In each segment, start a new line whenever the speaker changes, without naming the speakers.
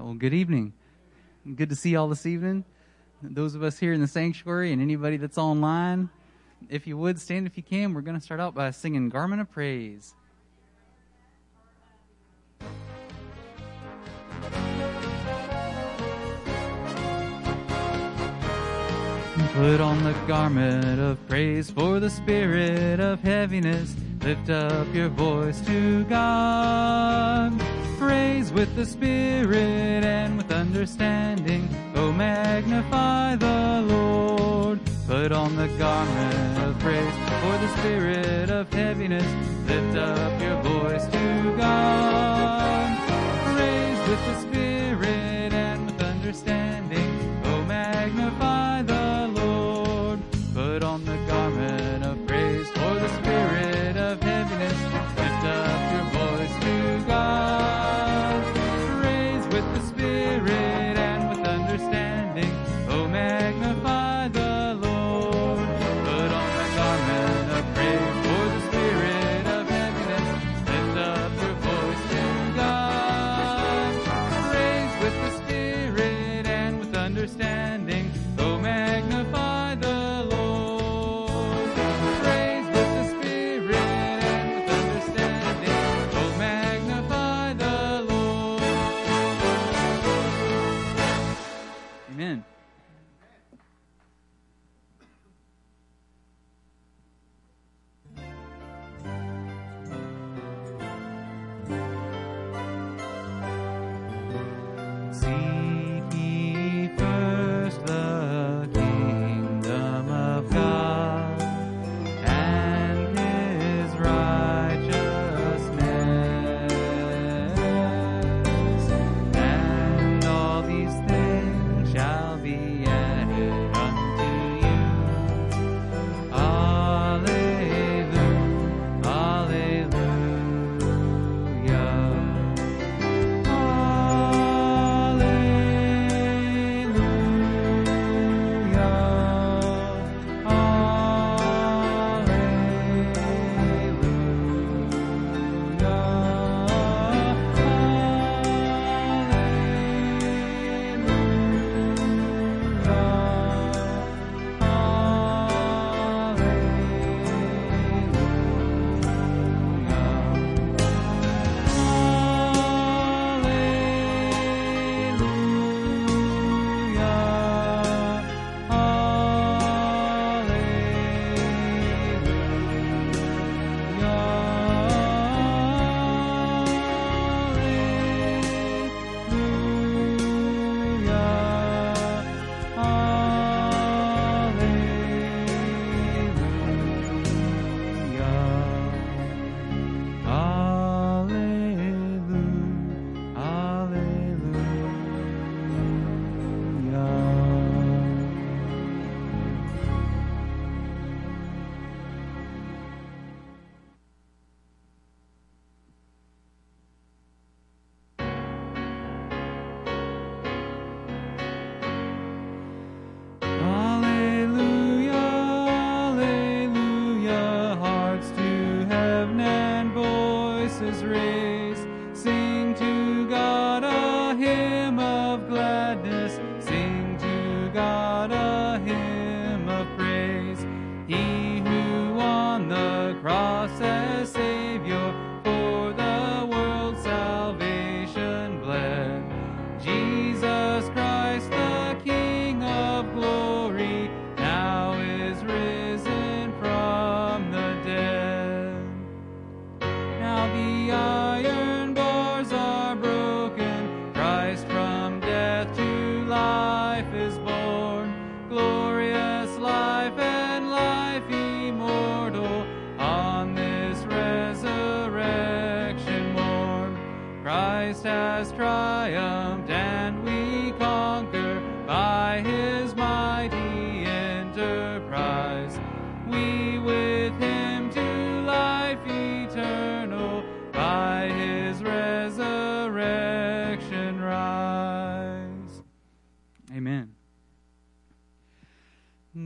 Well, good evening. Good to see y'all this evening. Those of us here in the sanctuary and anybody that's online, if you would, stand if you can. We're going to start out by singing Garment of Praise. Put on the garment of praise for the spirit of heaviness. Lift up your voice to God. Praise with the Spirit and with understanding. Oh, magnify the Lord. Put on the garment of praise for the spirit of heaviness. Lift up your voice to God. Praise with the Spirit and with understanding. Oh, magnify the Lord. Put on the garment of praise for the spirit of heaviness. Lift up your voice to God. Magnify the Lord. Put on the garment of praise for the spirit of heaviness. Lift up your voice to God. Praise with the spirit and with understanding. Oh, magnify the Lord. Praise with the spirit and with understanding. Oh, magnify the Lord. Amen.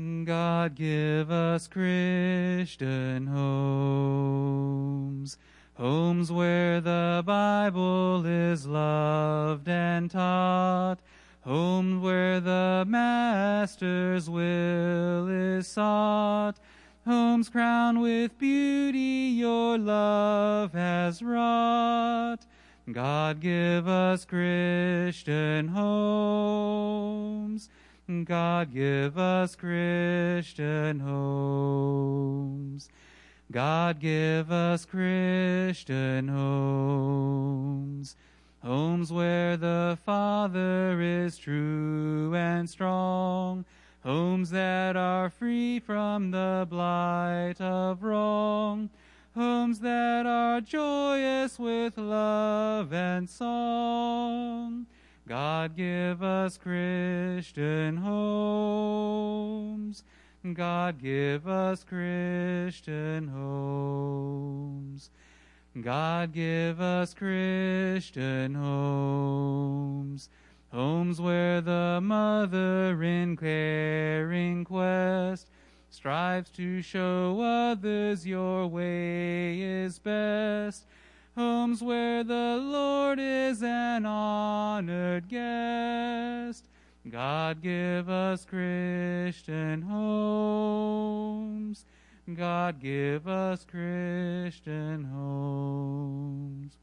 God give us Christian homes, Homes where the Bible is loved and taught. Homes where the Master's will is sought. Homes crowned with beauty your love has wrought. God give us Christian homes. God give us Christian homes. God give us Christian homes. Homes where the Father is true and strong. Homes that are free from the blight of wrong. Homes that are joyous with love and song. God give us Christian homes. God give us Christian homes. God give us Christian homes. Homes where the mother in caring quest strives to show others your way is best. Homes where the Lord is an honored guest. God give us Christian homes. God give us Christian homes.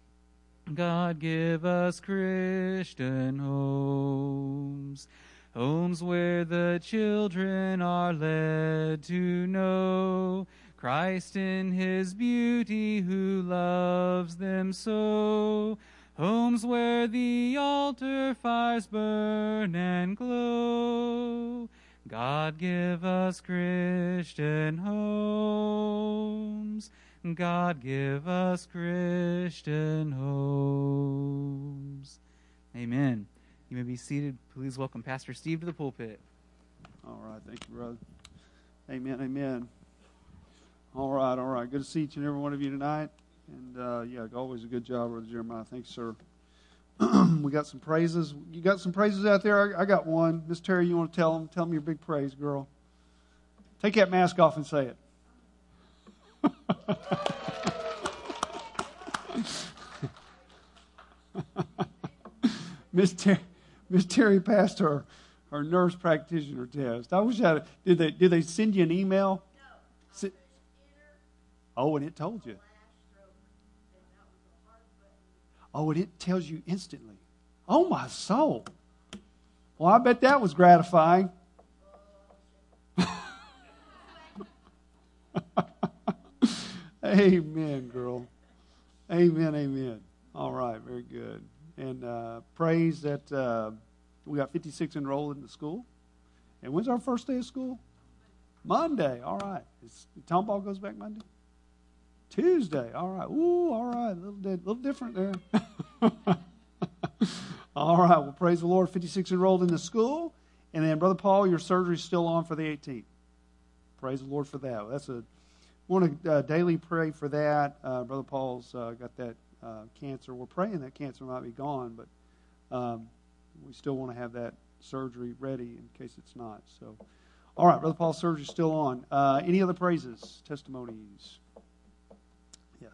God give us Christian homes. Homes where the children are led to know Christ in his beauty who loves them so. Homes where the altar fires burn and glow. God give us Christian homes. God give us Christian homes. Amen. You may be seated. Please welcome Pastor Steve to the pulpit.
All right. Thank you, brother. Amen. Amen. All right. All right. Good to see each and every one of you tonight. And, always a good job, Brother Jeremiah. Thanks, sir. We got some praises. You got some praises out there? I got one. Miss Terry, you want to tell them? Tell them your big praise, girl. Take that mask off and say it. Miss Terry passed her nurse practitioner test. I wish did they send you an email? No. Oh, and it told you. Oh, and it tells you instantly. Oh, my soul. Well, I bet that was gratifying. Amen, girl. Amen, amen. All right, very good. And praise that we got 56 enrolled in the school. And when's our first day of school? Monday. All right. Tomball goes back Monday? Tuesday. All right. Ooh, all right. A little different there. All right. Well, praise the Lord. 56 enrolled in the school. And then, Brother Paul, your surgery's still on for the 18th. Praise the Lord for that. Want to daily pray for that. Brother Paul's got that cancer. We're praying that cancer might be gone, but we still want to have that surgery ready in case it's not. So, all right. Brother Paul's surgery's still on. Any other praises, testimonies? Yes.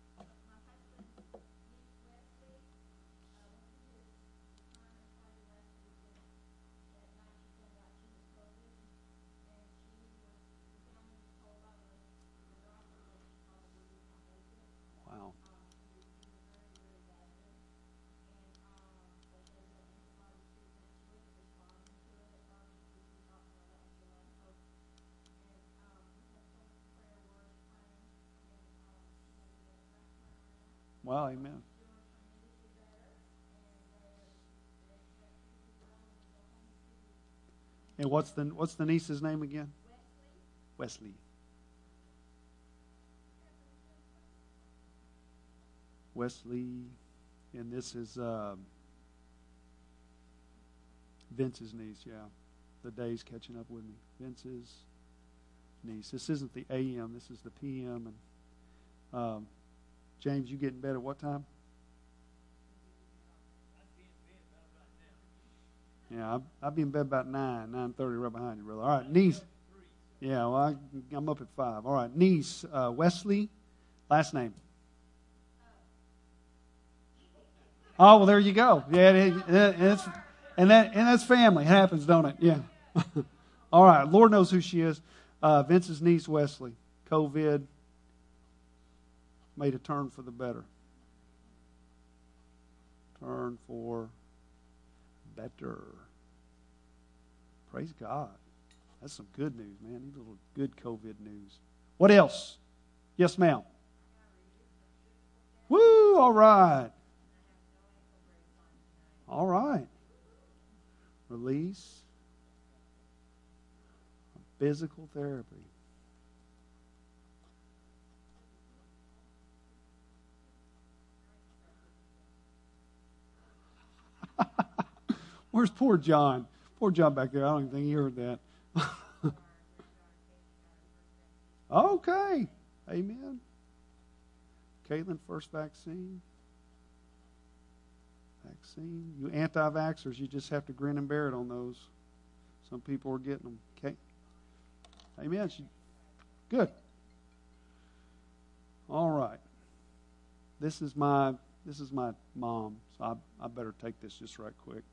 Wow. Wow, amen. And what's the niece's name again? Wesley. Wesley, and this is Vince's niece. Yeah, the day's catching up with me. Vince's niece. This isn't the AM. This is the PM. And James, you get in bed at what time? Yeah, I'll be in bed about 9:30, right behind you, brother. All right, niece. Yeah, well, I'm up at 5. All right, niece, Wesley, last name. Oh, well, there you go. Yeah, that's family. It happens, don't it? Yeah. All right. Lord knows who she is. Vince's niece, Wesley. COVID made a turn for the better. Turn for better. Praise God. That's some good news, man. These little good COVID news. What else? Yes, ma'am. Woo! All right. All right. Release. Physical therapy. Where's poor John? Poor John back there. I don't even think he heard that. Okay. Amen. Caitlin, first vaccine. You anti-vaxxers, you just have to grin and bear it on those. Some people are getting them. Okay. Amen. Good. All right. This is my mom, so I better take this just right quick.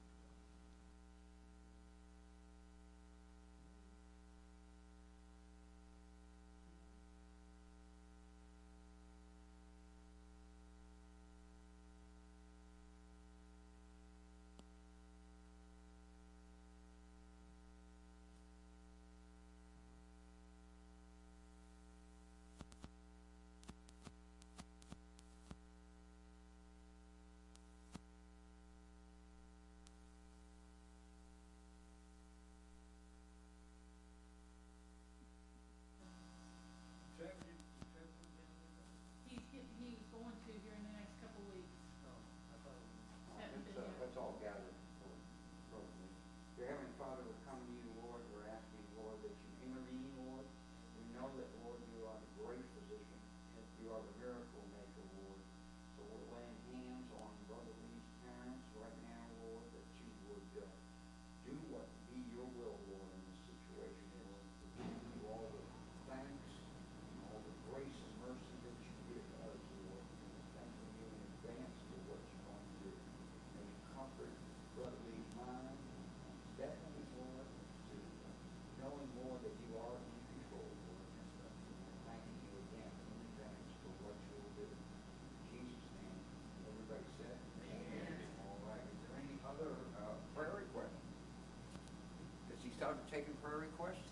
Started taking prayer requests.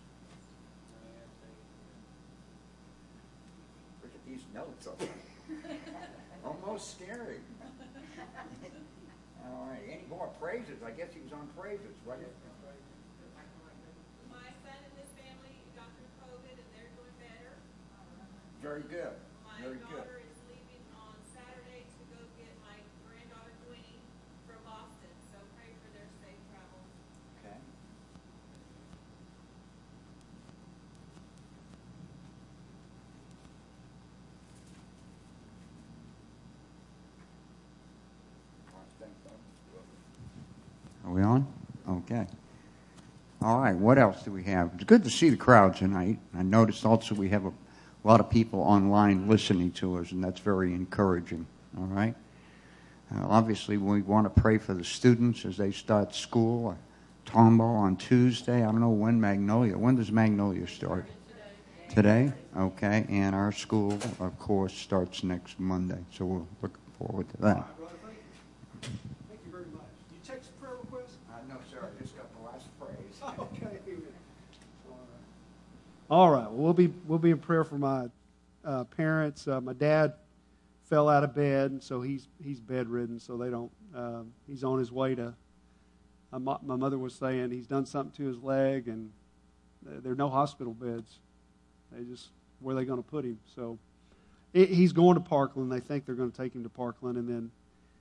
Look at these notes. Almost scary. All right. Any more praises? I guess he was on praises, right?
My son and his family got through COVID and they're doing better.
Very good.
My
Very good.
daughter is leaving on Saturday to go get my granddaughter Gwynnie from Boston. So pray for their safe travels.
Okay. Are we on? Okay. All right. What else do we have? It's good to see the crowd tonight. I noticed also we have a lot of people online listening to us, and that's very encouraging. All right. Obviously, we want to pray for the students as they start school. Tombow on Tuesday. I don't know when Magnolia. When does Magnolia start? Today? Okay. And our school, of course, starts next Monday. So we're looking forward to that.
Thank you very much. You take some prayer requests?
No, sir. I just got the last praise.
Okay. All right. Well, we'll be in prayer for my parents. My dad fell out of bed, and so he's bedridden. So they don't. He's on his way to. My mother was saying he's done something to his leg, and there are no hospital beds. Where are they going to put him? So he's going to Parkland. They think they're going to take him to Parkland, and then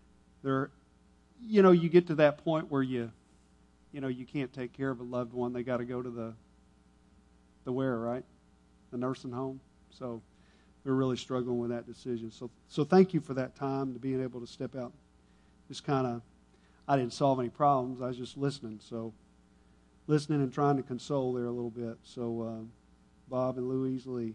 you get to that point where you can't take care of a loved one. They got to go to the where, right? The nursing home. So they're really struggling with that decision. So thank you for that time, to being able to step out. Just kind of, I didn't solve any problems. I was just listening. So listening and trying to console there a little bit. So Bob and Louise Lee.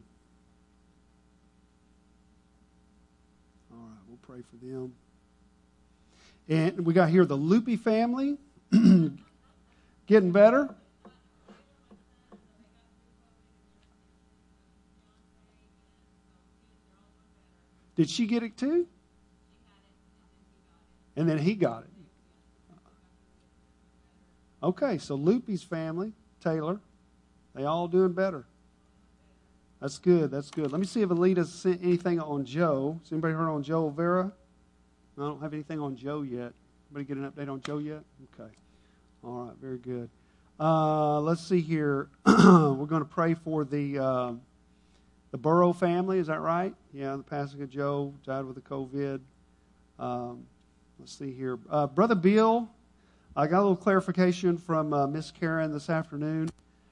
All right, we'll pray for them. And we got here the Loopy family. Getting better. Did she get it too? And then he got it. Okay, so Loopy's family, Taylor, they all doing better. That's good. That's good. Let me see if Alita's sent anything on Joe. Has anybody heard on Joe Vera? No, I don't have anything on Joe yet. Anybody get an update on Joe yet? Okay. All right, very good. Let's see here. We're going to pray for the Burrow family. Is that right? Yeah, the passing of Joe, died with the COVID. Let's see here. Brother Bill, I got a little clarification from Miss Karen this afternoon.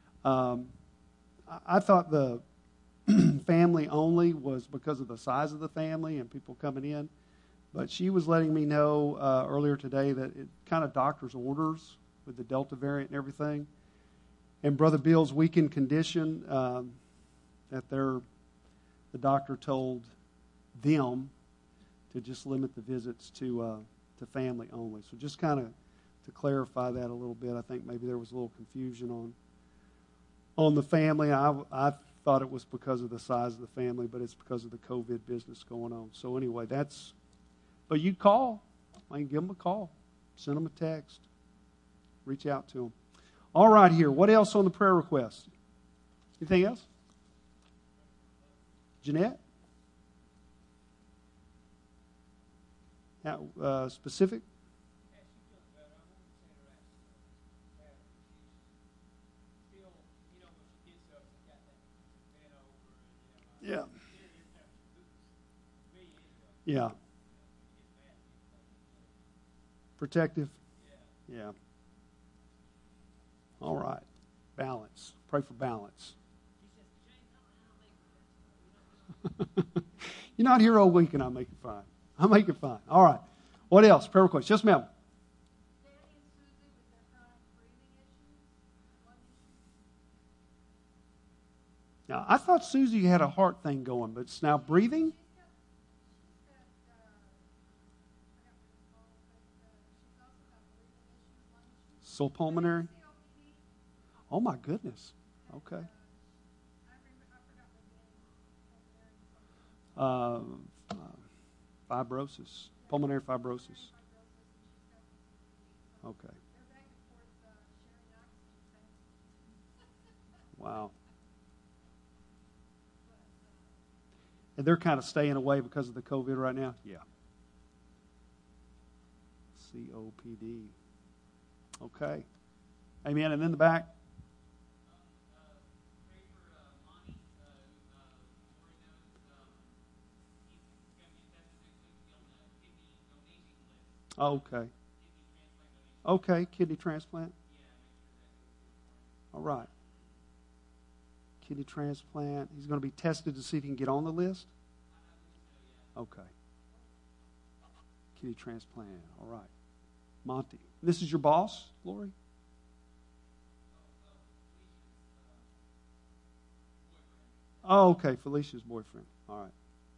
I thought the family only was because of the size of the family and people coming in. But she was letting me know earlier today that it kind of doctor's orders with the Delta variant and everything. And Brother Bill's weakened condition, that the doctor told them to just limit the visits to family only. So just kind of to clarify that a little bit, I think maybe there was a little confusion on the family. I thought it was because of the size of the family, but it's because of the COVID business going on. So anyway, but you call. I can give them a call. Send them a text. Reach out to them. All right, here. What else on the prayer request? Anything else? Jeanette? Specific? Yeah. Yeah. Protective? Yeah. All right. Balance. Pray for balance. You're not here all week and I'll make it fine. I'll make it fine. All right. What else? Prayer request. Yes, ma'am. Now, I thought Susie had a heart thing going, but it's now breathing? So pulmonary? Oh, my goodness. Okay. Fibrosis. Pulmonary fibrosis. Okay. Wow. And they're kind of staying away because of the COVID right now? Yeah. COPD. Okay. Amen. And in the back? Okay. Okay, kidney transplant. All right. Kidney transplant. He's going to be tested to see if he can get on the list? Okay. Kidney transplant. All right. Monty. This is your boss, Lori? Oh, okay. Felicia's boyfriend. All right.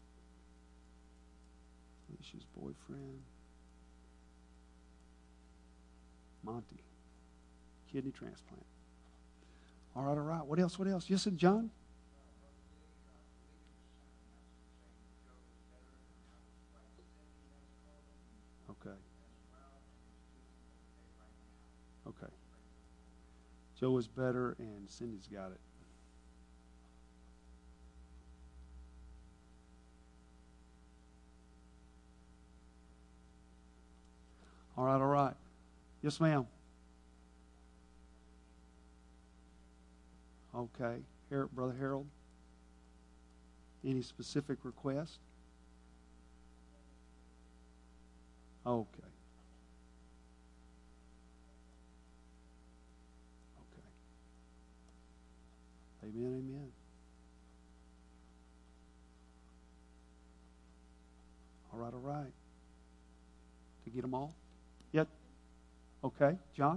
Felicia's boyfriend. Monty. Kidney transplant. All right, all right. What else? What else? Yes, and John? Okay. Okay. Joe is better and Cindy's got it. All right, all right. Yes, ma'am. Okay. Brother Harold? Any specific request? Okay. Okay. Amen, amen. All right, all right. To get them all? Yep. Okay. John?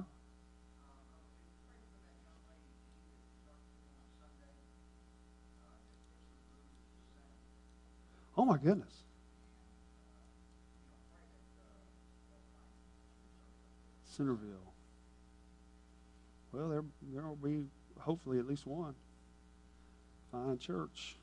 Oh, my goodness. Centerville. Well, there will be hopefully at least one. Fine church.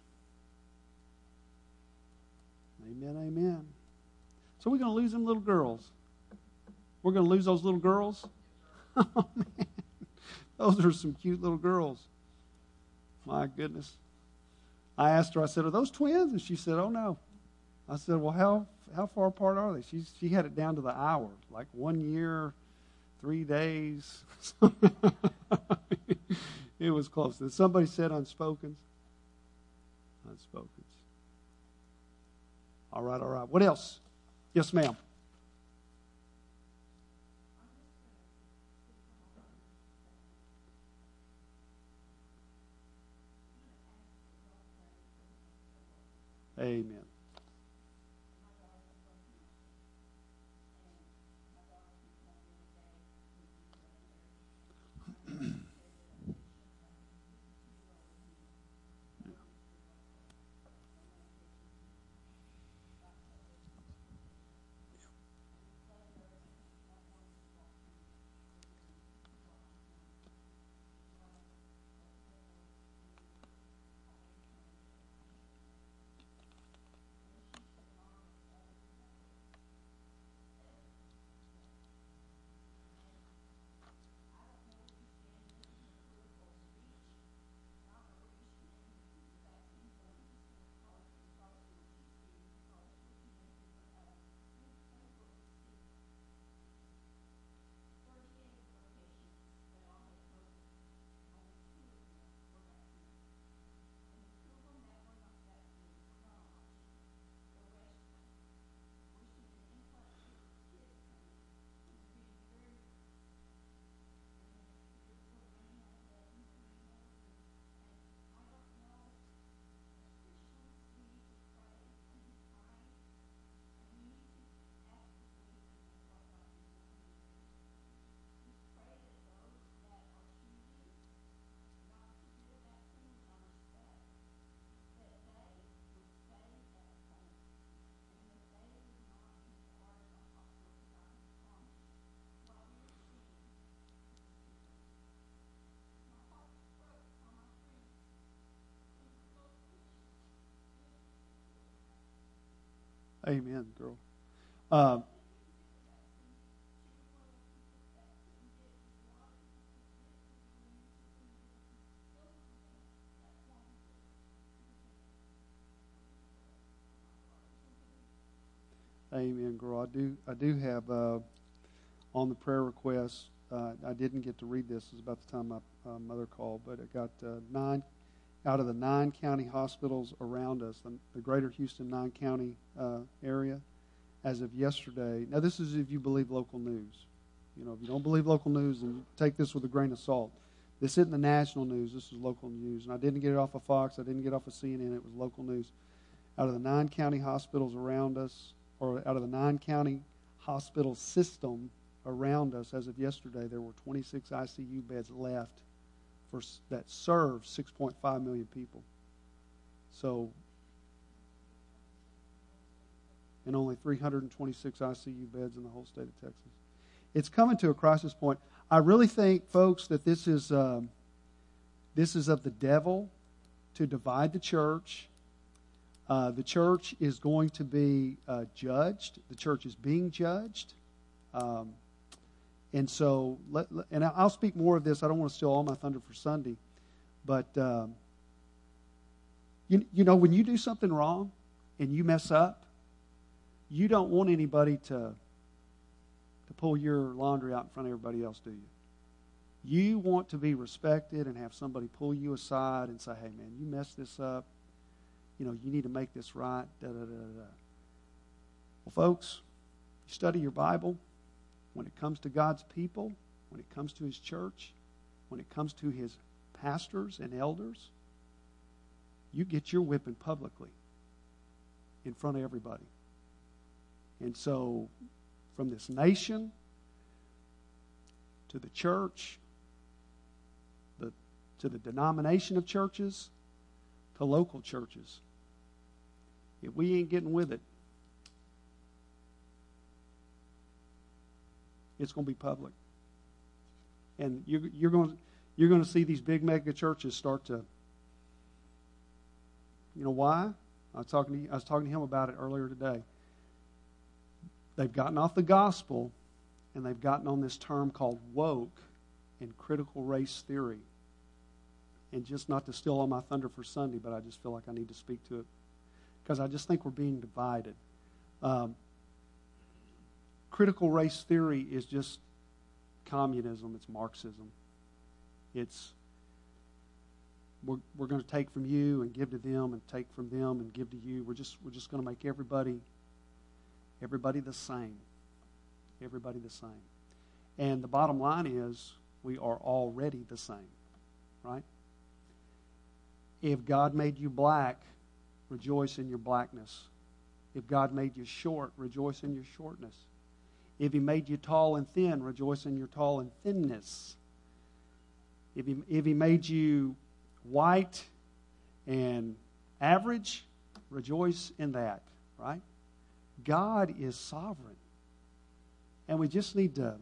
Amen, amen. So we're going to lose them little girls. We're going to lose those little girls? Oh, man. Those are some cute little girls. My goodness. I asked her, I said, are those twins? And she said, oh, no. I said, well, how far apart are they? She had it down to the hour, like 1 year, 3 days. It was close. Somebody said unspokens. Unspokens. All right, all right. What else? Yes, ma'am. Amen. Amen, girl. Amen, girl. I do have on the prayer request. I didn't get to read this. It was about the time my mother called, but I got 9 out of the 9 county hospitals around us, the greater Houston 9-county area, as of yesterday. Now, this is if you believe local news. You know, if you don't believe local news, then take this with a grain of salt. This isn't the national news. This is local news. And I didn't get it off of Fox. I didn't get it off of CNN. It was local news. Out of the 9 county hospitals around us, or out of the 9-county hospital system around us, as of yesterday, there were 26 ICU beds left that serve 6.5 million people. So, and only 326 ICU beds in the whole state of Texas. It's coming to a crisis point. I really think, folks, that this is of the devil to divide the church. The church is going to be judged. The church is being judged. And so, and I'll speak more of this. I don't want to steal all my thunder for Sunday. But, you know, when you do something wrong and you mess up, you don't want anybody to pull your laundry out in front of everybody else, do you? You want to be respected and have somebody pull you aside and say, hey, man, you messed this up. You know, you need to make this right. Well, folks, you study your Bible. When it comes to God's people, when it comes to His church, when it comes to His pastors and elders, you get your whipping publicly in front of everybody. And so, from this nation to the church, to the denomination of churches, to local churches, if we ain't getting with it, it's going to be public. And you're going to see these big mega churches start to, you know why? I was talking to him about it earlier today. They've gotten off the gospel, and they've gotten on this term called woke and critical race theory. And just not to steal all my thunder for Sunday, but I just feel like I need to speak to it because I just think we're being divided. Critical race theory is just communism. It's Marxism. It's we're going to take from you and give to them, and take from them and give to you. We're just going to make everybody the same. Everybody the same. And the bottom line is we are already the same, right? If God made you black, rejoice in your blackness. If God made you short, rejoice in your shortness. If He made you tall and thin, rejoice in your tall and thinness. If he made you white and average, rejoice in that, right? God is sovereign. And we just need to,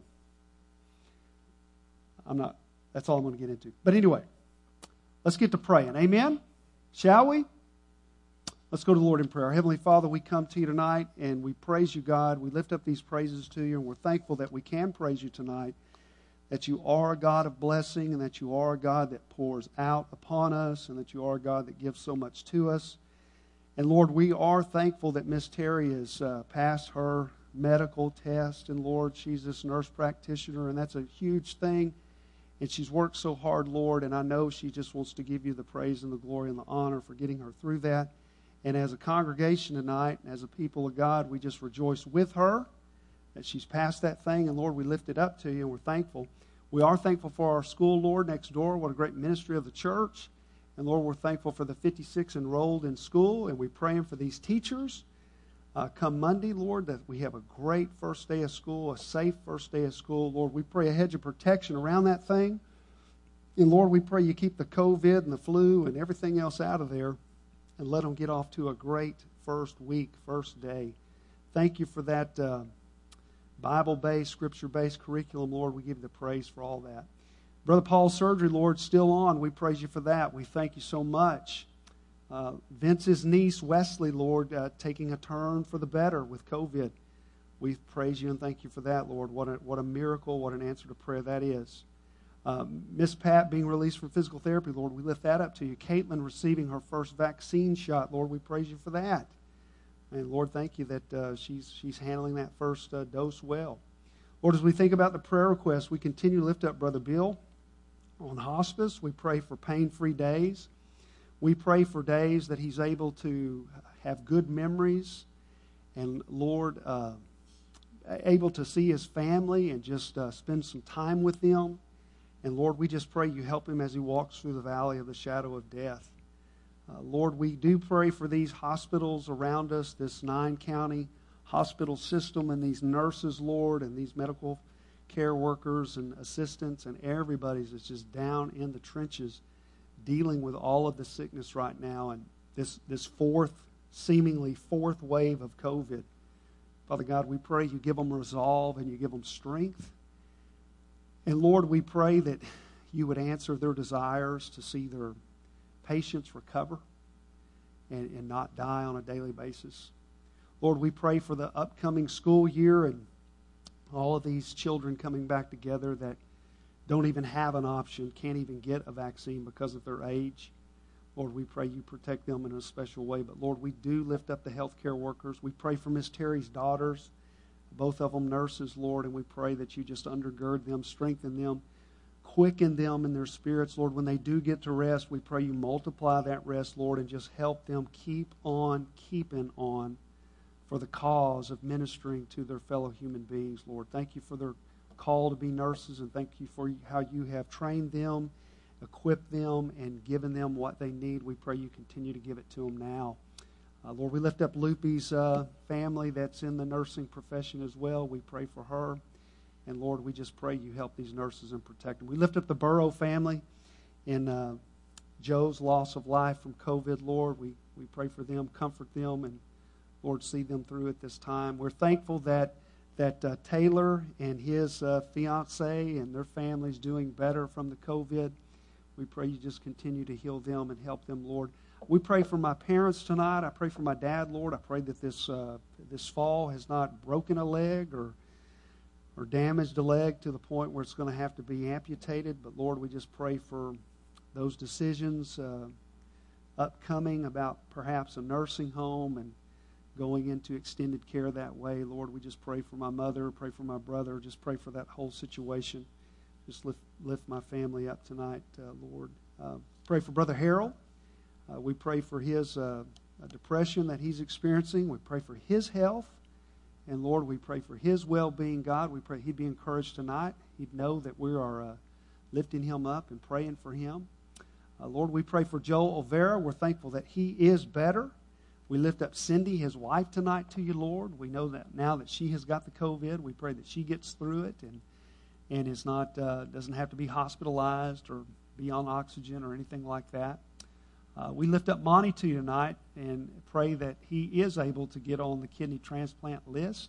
that's all I'm going to get into. But anyway, let's get to praying. Amen? Shall we? Let's go to the Lord in prayer. Our Heavenly Father, we come to you tonight and we praise you, God. We lift up these praises to you, and we're thankful that we can praise you tonight, that you are a God of blessing, and that you are a God that pours out upon us, and that you are a God that gives so much to us. And Lord, we are thankful that Miss Terry has passed her medical test, and Lord, she's this nurse practitioner, and that's a huge thing. And she's worked so hard, Lord, and I know she just wants to give you the praise and the glory and the honor for getting her through that. And as a congregation tonight, and as a people of God, we just rejoice with her that she's passed that thing. And Lord, we lift it up to you, and we're thankful. We are thankful for our school, Lord, next door. What a great ministry of the church. And Lord, we're thankful for the 56 enrolled in school, and we're praying for these teachers. Come Monday, Lord, that we have a great first day of school, a safe first day of school. Lord, we pray a hedge of protection around that thing. And Lord, we pray you keep the COVID and the flu and everything else out of there, and let them get off to a great first week, first day. Thank you for that Bible-based, Scripture-based curriculum, Lord. We give you the praise for all that. Brother Paul's surgery, Lord, still on. We praise you for that. We thank you so much. Vince's niece, Wesley, Lord, taking a turn for the better with COVID. We praise you and thank you for that, Lord. What a miracle, what an answer to prayer that is. Miss Pat being released from physical therapy, Lord, we lift that up to you. Caitlin receiving her first vaccine shot, Lord, we praise you for that. And Lord, thank you that she's handling that first dose well. Lord, as we think about the prayer requests, we continue to lift up Brother Bill on hospice. We pray for pain-free days. We pray for days that he's able to have good memories, and Lord, able to see his family and just spend some time with them. And Lord, we just pray you help him as he walks through the valley of the shadow of death. Lord, we do pray for these hospitals around us, this 9-county hospital system, and these nurses, Lord, and these medical care workers and assistants, and everybody's that's just down in the trenches dealing with all of the sickness right now, and this seemingly fourth wave of COVID. Father God, we pray you give them resolve and you give them strength. And Lord, we pray that you would answer their desires to see their patients recover and not die on a daily basis. Lord, we pray for the upcoming school year and all of these children coming back together that don't even have an option, can't even get a vaccine because of their age. Lord, we pray you protect them in a special way. But Lord, we do lift up the healthcare workers. We pray for Miss Terry's daughters, both of them nurses, Lord, and we pray that you just undergird them, strengthen them, quicken them in their spirits. Lord, when they do get to rest, we pray you multiply that rest, Lord, and just help them keep on keeping on for the cause of ministering to their fellow human beings, Lord. Thank you for their call to be nurses, and thank you for how you have trained them, equipped them, and given them what they need. We pray you continue to give it to them now. Lord, we lift up Loopy's family that's in the nursing profession as well. We pray for her. And Lord, we just pray you help these nurses and protect them. We lift up the Burrow family in Joe's loss of life from COVID. Lord, we pray for them, comfort them, and Lord, see them through at this time. We're thankful that that Taylor and his fiancee and their families doing better from the COVID. We pray you just continue to heal them and help them, Lord. We pray for my parents tonight. I pray for my dad, Lord. I pray that this fall has not broken a leg or damaged a leg to the point where it's going to have to be amputated. But, Lord, we just pray for those decisions upcoming about perhaps a nursing home and going into extended care that way. Lord, we just pray for my mother, pray for my brother, just pray for that whole situation. Just lift my family up tonight, Lord. Pray for Brother Harold. We pray for his depression that he's experiencing. We pray for his health. And, Lord, we pray for his well-being, God. We pray he'd be encouraged tonight. He'd know that we are lifting him up and praying for him. Lord, we pray for Joel Olvera. We're thankful that he is better. We lift up Cindy, his wife, tonight to you, Lord. We know that now that she has got the COVID, we pray that she gets through it and is not doesn't have to be hospitalized or be on oxygen or anything like that. We lift up Monty to you tonight and pray that he is able to get on the kidney transplant list.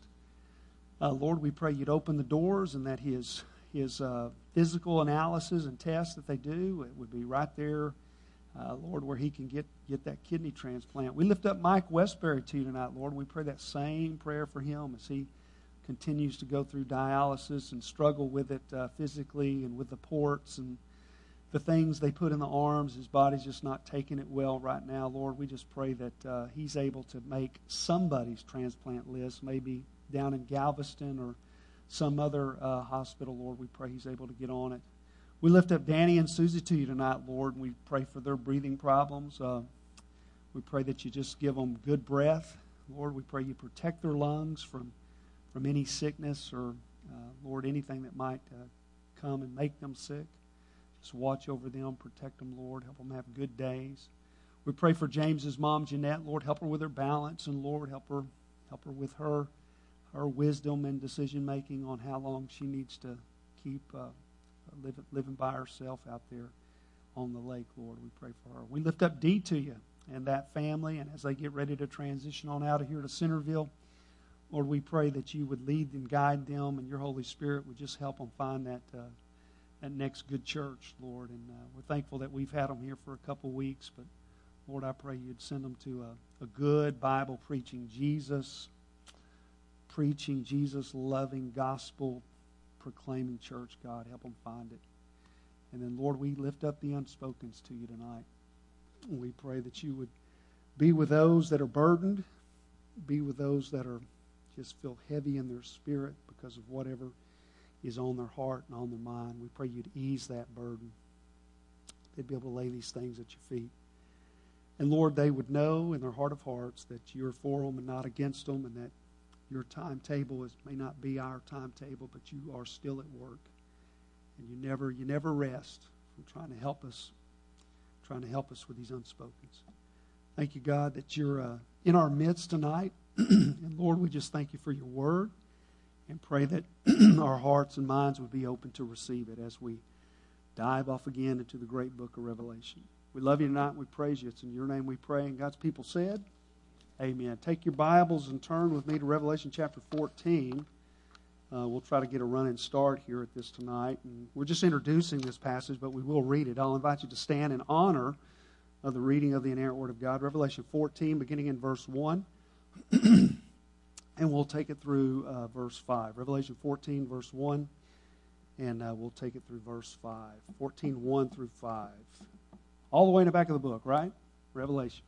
Lord, we pray you'd open the doors and that his physical analysis and tests that they do, it would be right there, Lord, where he can get that kidney transplant. We lift up Mike Westbury to you tonight, Lord. We pray that same prayer for him as he continues to go through dialysis and struggle with it physically and with the ports and the things they put in the arms. His body's just not taking it well right now. Lord, we just pray that he's able to make somebody's transplant list, maybe down in Galveston or some other hospital. Lord, we pray he's able to get on it. We lift up Danny and Susie to you tonight, Lord, and we pray for their breathing problems. We pray that you just give them good breath. Lord, we pray you protect their lungs from any sickness or, Lord, anything that might come and make them sick. Just watch over them, protect them, Lord. Help them have good days. We pray for James's mom, Jeanette. Lord, help her with her balance, and Lord, help her with her wisdom and decision making on how long she needs to keep living by herself out there on the lake. Lord, we pray for her. We lift up Dee to you and that family, and as they get ready to transition on out of here to Centerville, Lord, we pray that you would lead and guide them, and your Holy Spirit would just help them find that next good church, Lord. And we're thankful that we've had them here for a couple weeks, but Lord, I pray you'd send them to a good Bible preaching, Jesus loving, gospel proclaiming church. God, help them find it. And then, Lord, we lift up the unspokens to you tonight. We pray that you would be with those that are burdened, be with those that are just feel heavy in their spirit because of whatever is on their heart and on their mind. We pray you'd ease that burden. They'd be able to lay these things at your feet. And Lord, they would know in their heart of hearts that you're for them and not against them, and that your timetable may not be our timetable, but you are still at work. And you never rest from trying to help us with these unspokens. Thank you, God, that you're in our midst tonight. And Lord, we just thank you for your word and pray that our hearts and minds would be open to receive it as we dive off again into the great book of Revelation. We love you tonight and we praise you. It's in your name we pray. And God's people said, amen. Take your Bibles and turn with me to Revelation chapter 14. We'll try to get a running start here at this tonight. And we're just introducing this passage, but we will read it. I'll invite you to stand in honor of the reading of the inerrant Word of God. Revelation 14, beginning in verse 1. And we'll take it through verse 5. Revelation 14, verse 1. And we'll take it through verse 5. 14, 1 through 5. All the way in the back of the book, right? Revelation.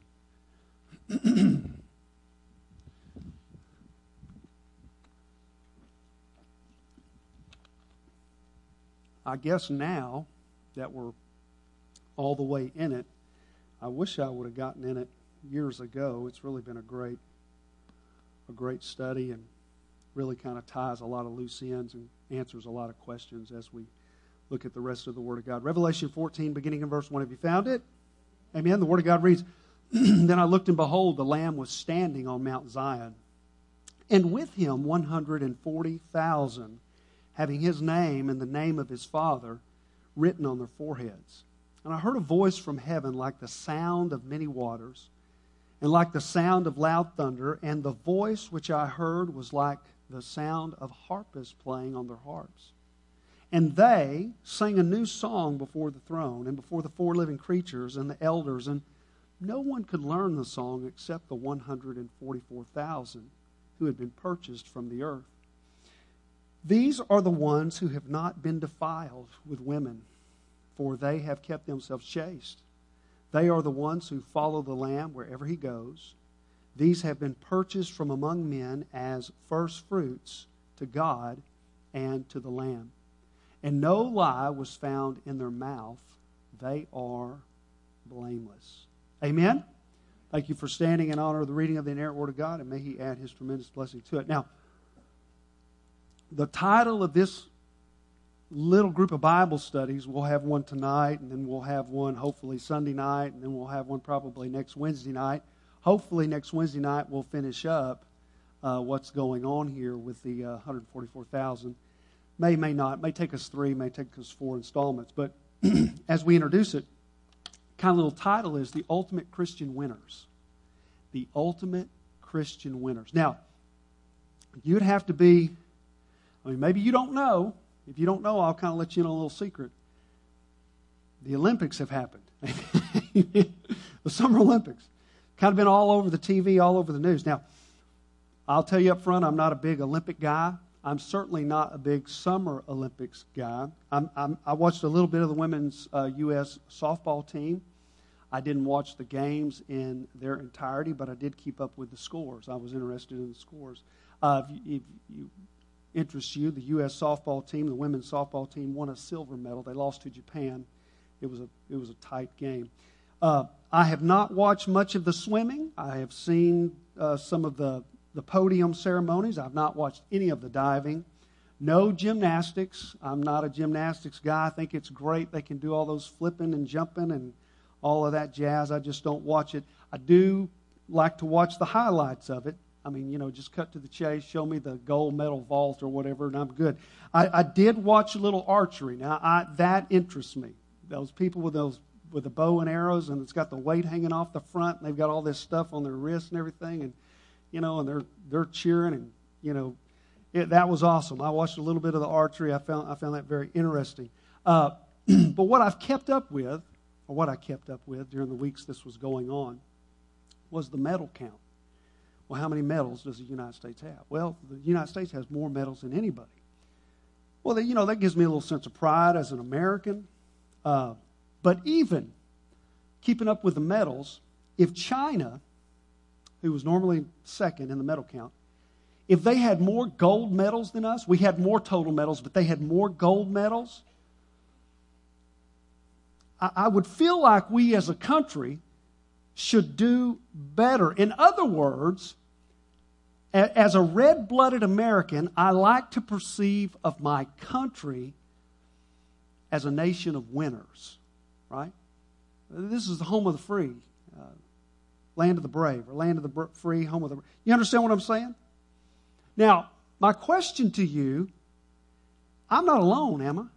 I guess now that we're all the way in it, I wish I would have gotten in it years ago. It's really been a great study and really kind of ties a lot of loose ends and answers a lot of questions as we look at the rest of the Word of God. Revelation 14, beginning in verse 1. Have you found it? Amen. The Word of God reads, Then I looked, and behold, the Lamb was standing on Mount Zion, and with him 144,000, having his name and the name of his Father written on their foreheads. And I heard a voice from heaven like the sound of many waters, and like the sound of loud thunder, and the voice which I heard was like the sound of harpists playing on their harps. And they sang a new song before the throne and before the four living creatures and the elders, and no one could learn the song except the 144,000 who had been purchased from the earth. These are the ones who have not been defiled with women, for they have kept themselves chaste. They are the ones who follow the Lamb wherever he goes. These have been purchased from among men as first fruits to God and to the Lamb. And no lie was found in their mouth. They are blameless. Amen? Thank you for standing in honor of the reading of the inerrant Word of God, and may He add His tremendous blessing to it. Now, the title of this little group of Bible studies, we'll have one tonight, and then we'll have one hopefully Sunday night, and then we'll have one probably next Wednesday night. Hopefully next Wednesday night we'll finish up what's going on here with the 144,000. May not. May take us 3, may take us 4 installments. But as we introduce it, kind of little title is The Ultimate Christian Winners. The Ultimate Christian Winners. Now, you'd have to be, maybe you don't know. If you don't know, I'll kind of let you in on a little secret. The Olympics have happened. The Summer Olympics. Kind of been all over the TV, all over the news. Now, I'll tell you up front, I'm not a big Olympic guy. I'm certainly not a big Summer Olympics guy. I watched a little bit of the women's U.S. softball team. I didn't watch the games in their entirety, but I did keep up with the scores. I was interested in the scores. If you interests you, the U.S. softball team, the women's softball team, won a silver medal. They lost to Japan. It was a tight game. I have not watched much of the swimming. I have seen some of the podium ceremonies. I've not watched any of the diving. No gymnastics. I'm not a gymnastics guy. I think it's great. They can do all those flipping and jumping and all of that jazz. I just don't watch it. I do like to watch the highlights of it. Just cut to the chase, show me the gold medal vault or whatever, and I'm good. I did watch a little archery. Now, that interests me. Those people with the bow and arrows, and it's got the weight hanging off the front, and they've got all this stuff on their wrists and everything, and and they're cheering, and that was awesome. I watched a little bit of the archery. I found that very interesting. But what I kept up with during the weeks this was going on was the medal count. Well, how many medals does the United States have? Well, the United States has more medals than anybody. Well, that gives me a little sense of pride as an American. But even keeping up with the medals, if China, who was normally second in the medal count, if they had more gold medals than us, we had more total medals, but they had more gold medals, I would feel like we as a country should do better. In other words, as a red-blooded American, I like to perceive of my country as a nation of winners, right? This is the home of the free, land of the brave, or land of the free, home of the... You understand what I'm saying? Now, my question to you, I'm not alone, am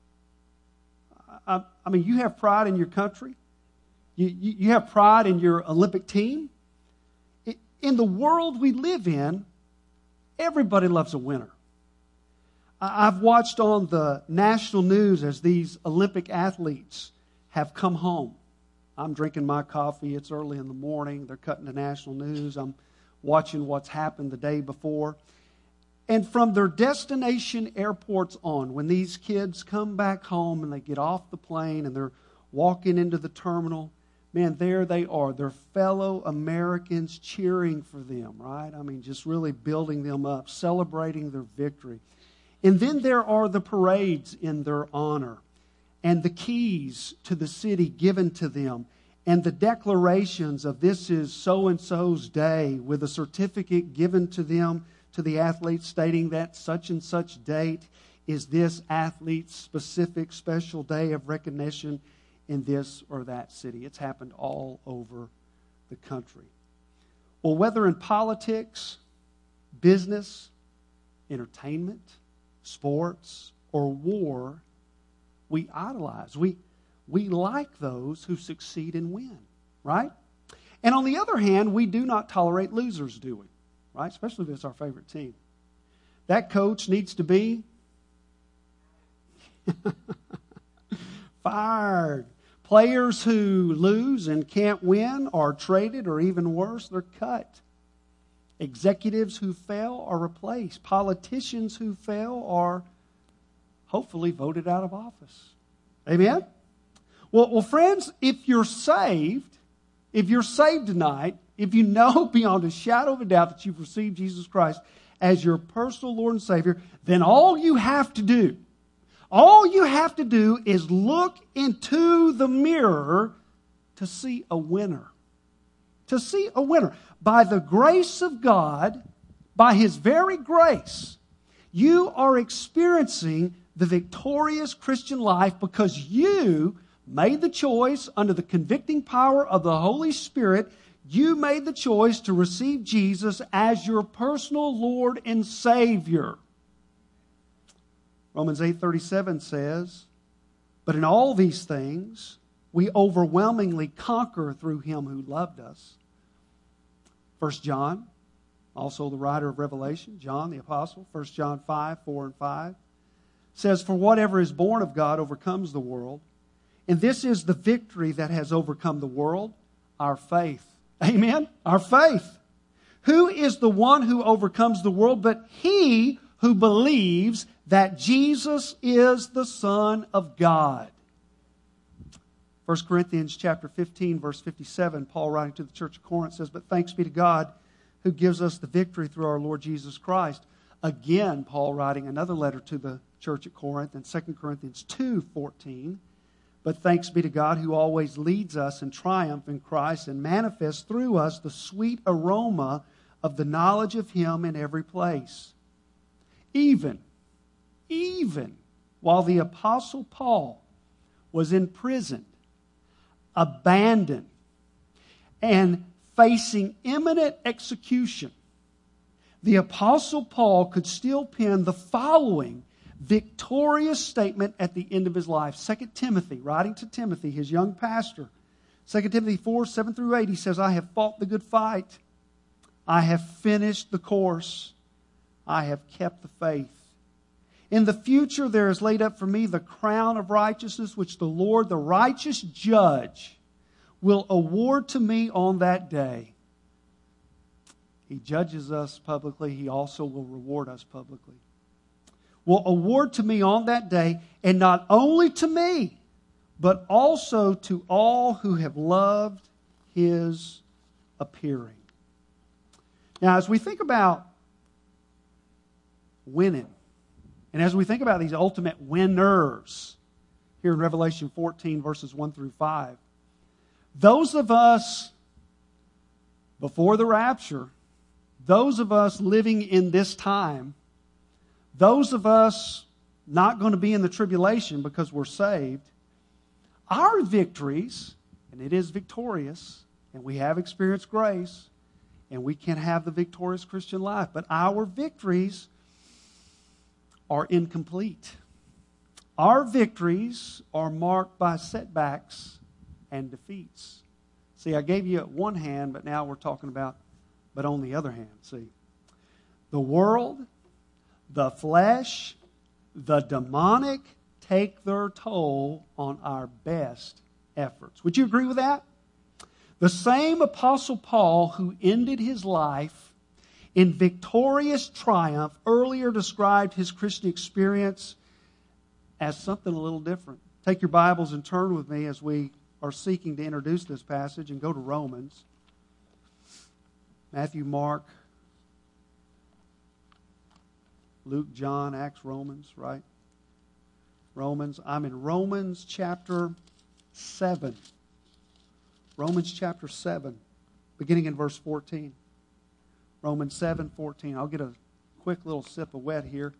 I? You have pride in your country. You have pride in your Olympic team. In the world we live in, everybody loves a winner. I've watched on the national news as these Olympic athletes have come home. I'm drinking my coffee. It's early in the morning. They're cutting the national news. I'm watching what's happened the day before. And from their destination airports on, when these kids come back home and they get off the plane and they're walking into the terminal, man, there they are, their fellow Americans cheering for them, right? Just really building them up, celebrating their victory. And then there are the parades in their honor, and the keys to the city given to them, and the declarations of this is so-and-so's day with a certificate given to them, to the athletes, stating that such and such date is this athlete's specific special day of recognition in this or that city. It's happened all over the country. Well, whether in politics, business, entertainment, sports, or war, we idolize. We like those who succeed and win, right? And on the other hand, we do not tolerate losers, do we? Right? Especially if it's our favorite team. that coach needs to be fired. Players who lose and can't win are traded, or even worse, they're cut. Executives who fail are replaced. Politicians who fail are hopefully voted out of office. Amen? Well, friends, if you're saved tonight, if you know beyond a shadow of a doubt that you've received Jesus Christ as your personal Lord and Savior, then all you have to do is look into the mirror to see a winner. To see a winner. By the grace of God, by His very grace, you are experiencing the victorious Christian life because you made the choice under the convicting power of the Holy Spirit. You made the choice to receive Jesus as your personal Lord and Savior. Romans 8:37 says, "But in all these things we overwhelmingly conquer through Him who loved us." 1 John, also the writer of Revelation, John the Apostle, 1 John 5:4 and 5, says, "For whatever is born of God overcomes the world. And this is the victory that has overcome the world, our faith." Amen? Our faith. Who is the one who overcomes the world but he who believes that Jesus is the Son of God? 1 Corinthians chapter 15, verse 57, Paul writing to the church of Corinth says, "But thanks be to God who gives us the victory through our Lord Jesus Christ." Again, Paul writing another letter to the church at Corinth in 2 Corinthians 2:14, "But thanks be to God who always leads us in triumph in Christ and manifests through us the sweet aroma of the knowledge of Him in every place." Even while the Apostle Paul was in prison, abandoned, and facing imminent execution, the Apostle Paul could still pen the following victorious statement at the end of his life. 2 Timothy, writing to Timothy, his young pastor, 2 Timothy 4:7 through 8, he says, "I have fought the good fight. I have finished the course. I have kept the faith. In the future there is laid up for me the crown of righteousness, which the Lord, the righteous judge, will award to me on that day." He judges us publicly. He also will reward us publicly. "Will award to me on that day, and not only to me, but also to all who have loved His appearing." Now, as we think about winning, and as we think about these ultimate winners here in Revelation 14, verses 1 through 5, those of us before the rapture, those of us living in this time, those of us not going to be in the tribulation because we're saved, our victories, and it is victorious, and we have experienced grace, and we can have the victorious Christian life, but our victories are incomplete. Our victories are marked by setbacks and defeats. See, I gave you one hand, but now we're talking about, but on the other hand, see. The world, the flesh, the demonic take their toll on our best efforts. Would you agree with that? The same Apostle Paul who ended his life in victorious triumph earlier described his Christian experience as something a little different. Take your Bibles and turn with me as we are seeking to introduce this passage and go to Romans. Matthew, Mark, Luke, John, Acts, Romans, right? Romans. I'm in Romans chapter 7. Romans chapter 7, beginning in verse 14. Romans 7:14. I'll get a quick little sip of wet here.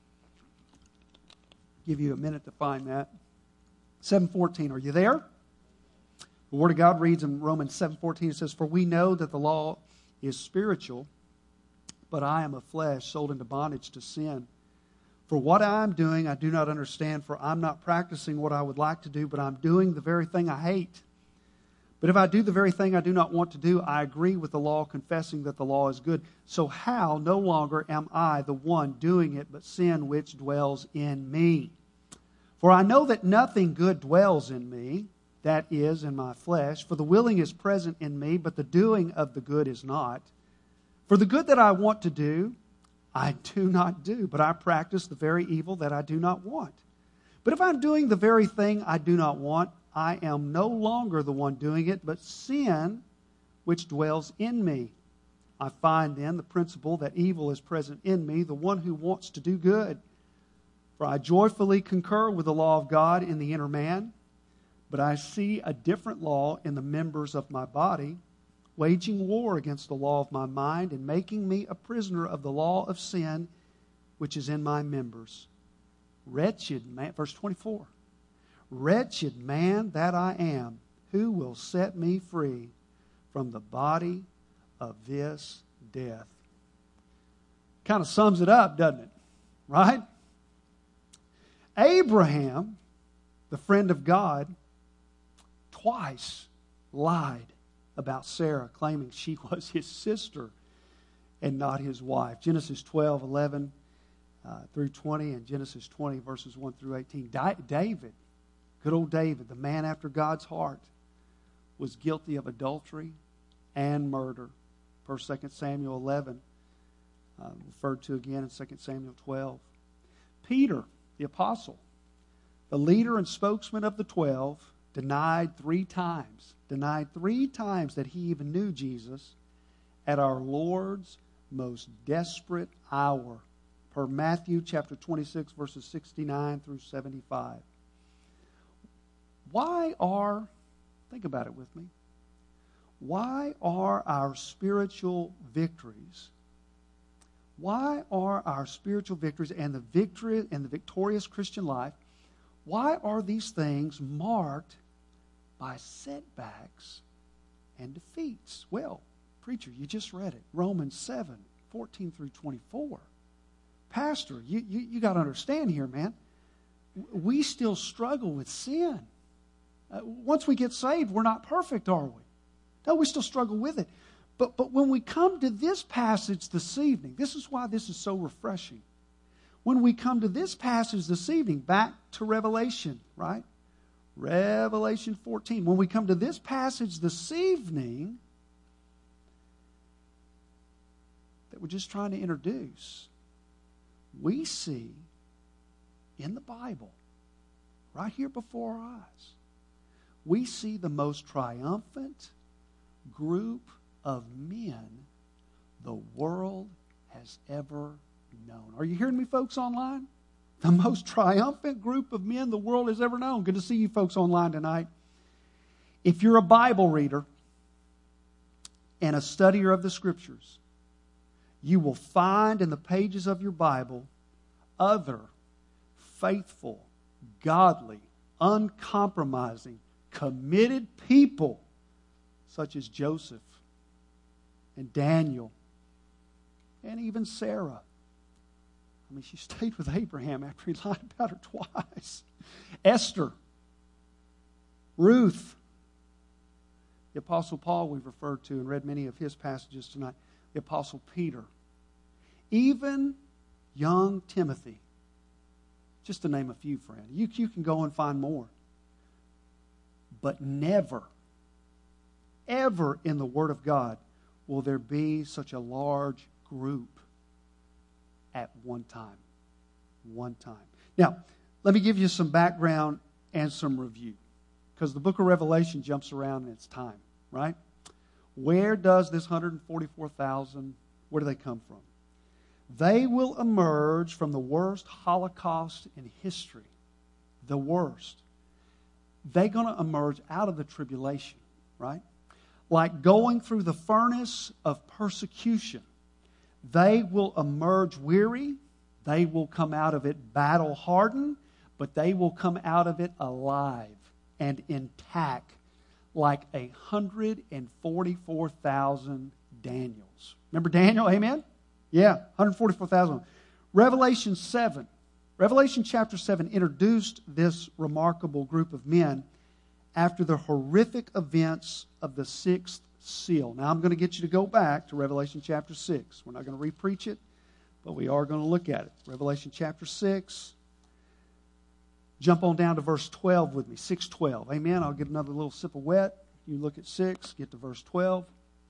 Give you a minute to find that. 7:14. Are you there? The Word of God reads in Romans 7:14. It says, "For we know that the law is spiritual, but I am of flesh, sold into bondage to sin. For what I am doing I do not understand, for I'm not practicing what I would like to do, but I'm doing the very thing I hate. But if I do the very thing I do not want to do, I agree with the law, confessing that the law is good. So how no longer am I the one doing it, but sin which dwells in me? For I know that nothing good dwells in me, that is, in my flesh. For the willing is present in me, but the doing of the good is not. For the good that I want to do, I do not do, but I practice the very evil that I do not want. But if I'm doing the very thing I do not want, I am no longer the one doing it, but sin which dwells in me. I find then the principle that evil is present in me, the one who wants to do good. For I joyfully concur with the law of God in the inner man, but I see a different law in the members of my body, waging war against the law of my mind and making me a prisoner of the law of sin which is in my members. Wretched man, verse 24. Wretched man that I am, who will set me free from the body of this death? Kind of sums it up, doesn't it? Right? Abraham, the friend of God, twice lied about Sarah, claiming she was his sister and not his wife. Genesis 12:11 through 20, and Genesis 20, verses 1 through 18. David, good old David, the man after God's heart, was guilty of adultery and murder. 1 2 Samuel 11, referred to again in 2 Samuel 12. Peter, the apostle, the leader and spokesman of the 12, denied three times that he even knew Jesus at our Lord's most desperate hour, per Matthew chapter 26, verses 69 through 75. Think about it with me, why are our spiritual victories, and the victorious Christian life, why are these things marked by setbacks and defeats? Well, preacher, you just read it. Romans 7, 14 through 24. Pastor, you got to understand here, man. We still struggle with sin. Once we get saved, we're not perfect, are we? No, we still struggle with it. But when we come to this passage this evening, this is why this is so refreshing. When we come to this passage this evening, back to Revelation, right? Revelation 14. When we come to this passage this evening that we're just trying to introduce, we see in the Bible, right here before our eyes, we see the most triumphant group of men the world has ever known. Are you hearing me, folks, online? The most triumphant group of men the world has ever known. Good to see you folks online tonight. If you're a Bible reader and a studier of the Scriptures, you will find in the pages of your Bible other faithful, godly, uncompromising, committed people such as Joseph and Daniel and even Sarah. I mean, she stayed with Abraham after he lied about her twice. Esther, Ruth, the Apostle Paul we've referred to and read many of his passages tonight, the Apostle Peter, even young Timothy, just to name a few, friend. You can go and find more. But never, ever in the Word of God will there be such a large group at one time. One time. Now, let me give you some background and some review, because the book of Revelation jumps around in its time, right? Where does this 144,000, where do they come from? They will emerge from the worst Holocaust in history. The worst. They're going to emerge out of the tribulation, right? Like going through the furnace of persecution. They will emerge weary. They will come out of it battle-hardened, but they will come out of it alive and intact, like 144,000 Daniels. Remember Daniel? Amen? Yeah, 144,000. Revelation chapter 7 introduced this remarkable group of men after the horrific events of the sixth seal. Now, I'm going to get you to go back to Revelation chapter 6. We're not going to repreach it, but we are going to look at it. Revelation chapter 6. Jump on down to verse 12 with me. 6:12. Amen. I'll get another little sip of wet. You look at 6, get to verse 12.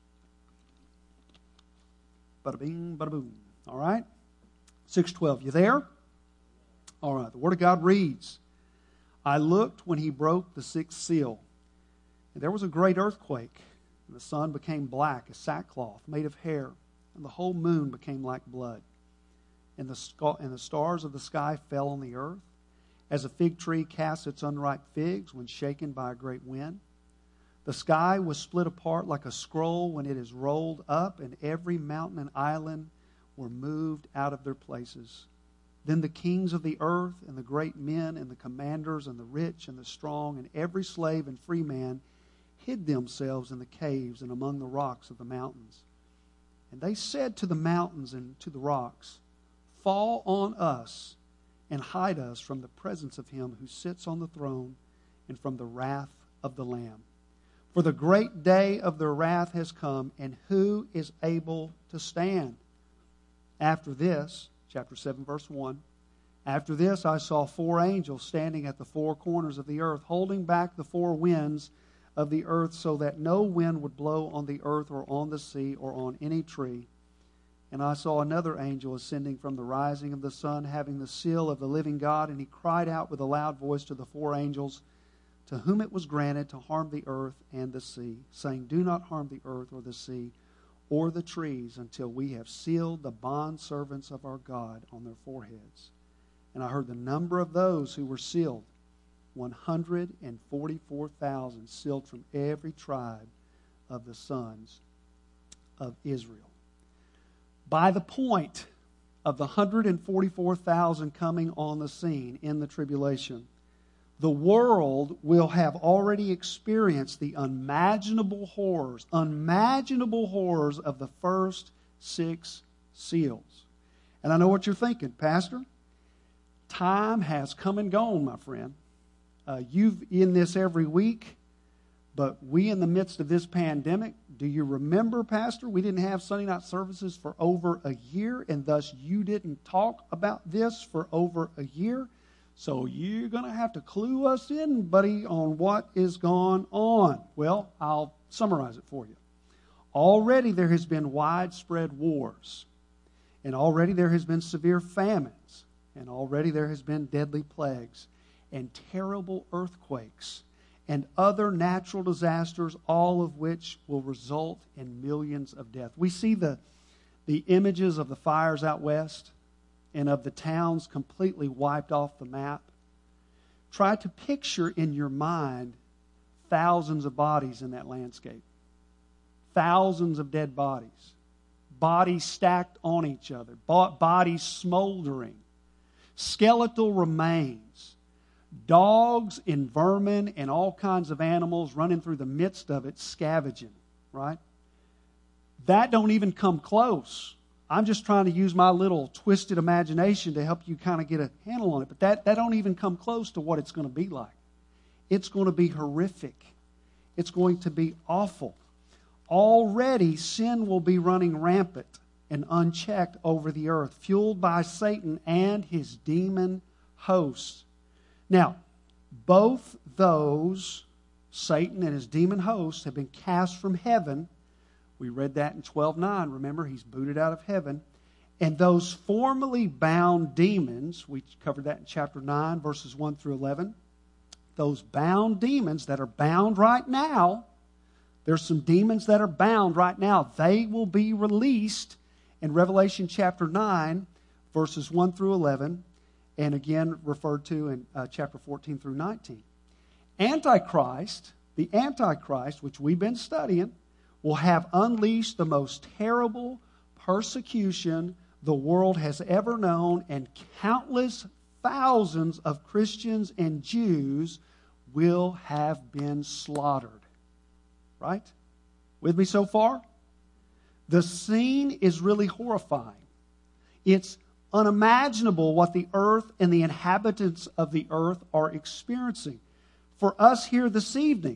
Bada bing, bada boom. All right? 6:12. You there? All right. The Word of God reads, I looked when he broke the sixth seal, and there was a great earthquake, and the sun became black as sackcloth made of hair, and the whole moon became like blood. And the stars of the sky fell on the earth, as a fig tree casts its unripe figs when shaken by a great wind. The sky was split apart like a scroll when it is rolled up, and every mountain and island were moved out of their places. Then the kings of the earth and the great men and the commanders and the rich and the strong and every slave and free man hid themselves in the caves and among the rocks of the mountains. And they said to the mountains and to the rocks, fall on us and hide us from the presence of him who sits on the throne and from the wrath of the Lamb. For the great day of their wrath has come, and who is able to stand? After this, chapter 7, verse 1, after this I saw 4 angels standing at the 4 corners of the earth, holding back the 4 winds of the earth so that no wind would blow on the earth or on the sea or on any tree. And I saw another angel ascending from the rising of the sun, having the seal of the living God, and he cried out with a loud voice to the 4 angels, to whom it was granted to harm the earth and the sea, saying, do not harm the earth or the sea or the trees until we have sealed the bondservants of our God on their foreheads. And I heard the number of those who were sealed, 144,000, sealed from every tribe of the sons of Israel. By the point of the 144,000 coming on the scene in the tribulation, the world will have already experienced the unimaginable horrors of the first 6 seals. And I know what you're thinking, Pastor. Time has come and gone, my friend. You've in this every week, but we in the midst of this pandemic, do you remember, Pastor, we didn't have Sunday night services for over a year, and thus you didn't talk about this for over a year. So you're going to have to clue us in, buddy, on what is going on. Well, I'll summarize it for you. Already there has been widespread wars, and already there has been severe famines, and already there has been deadly plagues, and terrible earthquakes, and other natural disasters, all of which will result in millions of deaths. We see the images of the fires out west, and of the towns completely wiped off the map. Try to picture in your mind thousands of bodies in that landscape. Thousands of dead bodies. Bodies stacked on each other. Bodies smoldering. Skeletal remains. Dogs and vermin and all kinds of animals running through the midst of it, scavenging. Right? That don't even come close. I'm just trying to use my little twisted imagination to help you kind of get a handle on it. But that don't even come close to what it's going to be like. It's going to be horrific. It's going to be awful. Already sin will be running rampant and unchecked over the earth, fueled by Satan and his demon hosts. Now, both those, Satan and his demon hosts, have been cast from heaven. We read that in 12:9. Remember, he's booted out of heaven. And those formerly bound demons, we covered that in chapter 9, verses 1 through 11. Those bound demons that are bound right now, there's some demons that are bound right now. They will be released in Revelation chapter 9, verses 1 through 11, and again referred to in chapter 14 through 19. Antichrist, the Antichrist, which we've been studying, will have unleashed the most terrible persecution the world has ever known, and countless thousands of Christians and Jews will have been slaughtered. Right? With me so far? The scene is really horrifying. It's unimaginable what the earth and the inhabitants of the earth are experiencing. For us here this evening,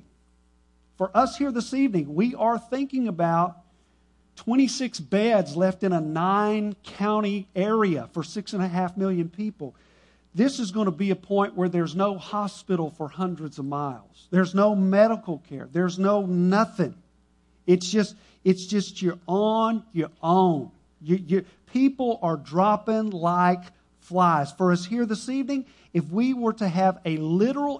we are thinking about 26 beds left in a 9-county area for 6.5 million people. This is going to be a point where there's no hospital for hundreds of miles. There's no medical care. There's no nothing. It's just you're on your own. People are dropping like flies. For us here this evening, if we were to have a literal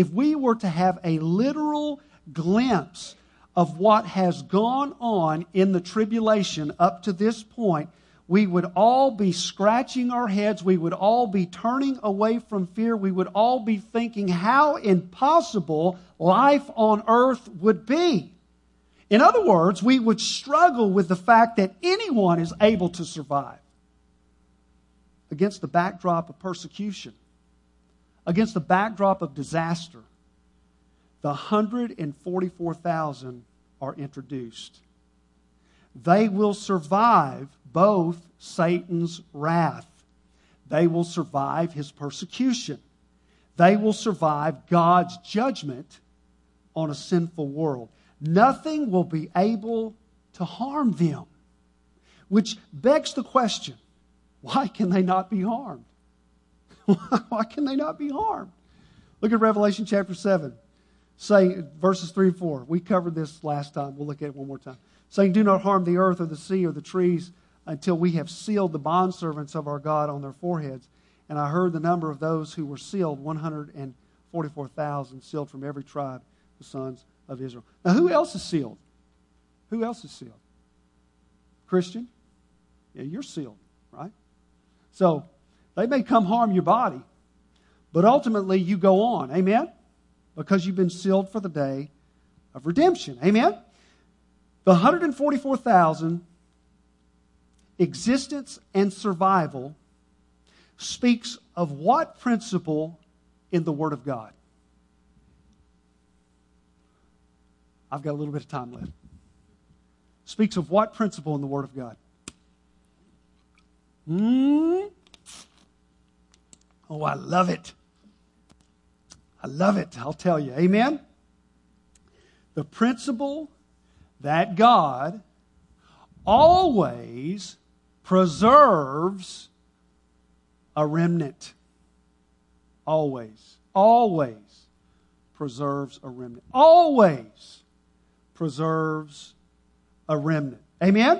glimpse of what has gone on in the tribulation up to this point, we would all be scratching our heads. We would all be turning away from fear. We would all be thinking how impossible life on earth would be. In other words, we would struggle with the fact that anyone is able to survive against the backdrop of persecution, against the backdrop of disaster. The 144,000 are introduced. They will survive both Satan's wrath. They will survive his persecution. They will survive God's judgment on a sinful world. Nothing will be able to harm them. Which begs the question, why can they not be harmed? Why can they not be harmed? Look at Revelation chapter 7. Saying, verses 3 and 4. We covered this last time. We'll look at it one more time. Saying, do not harm the earth or the sea or the trees until we have sealed the bondservants of our God on their foreheads. And I heard the number of those who were sealed, 144,000, sealed from every tribe, the sons of Israel. Now, who else is sealed? Who else is sealed? Christian? Yeah, you're sealed, right? So, they may come harm your body, but ultimately you go on. Amen? Because you've been sealed for the day of redemption. Amen? The 144,000 existence and survival speaks of what principle in the Word of God? I've got a little bit of time left. Speaks of what principle in the Word of God? Oh, I love it. I love it, I'll tell you. Amen? The principle that God always preserves a remnant. Always. Always preserves a remnant. Always preserves a remnant. Amen?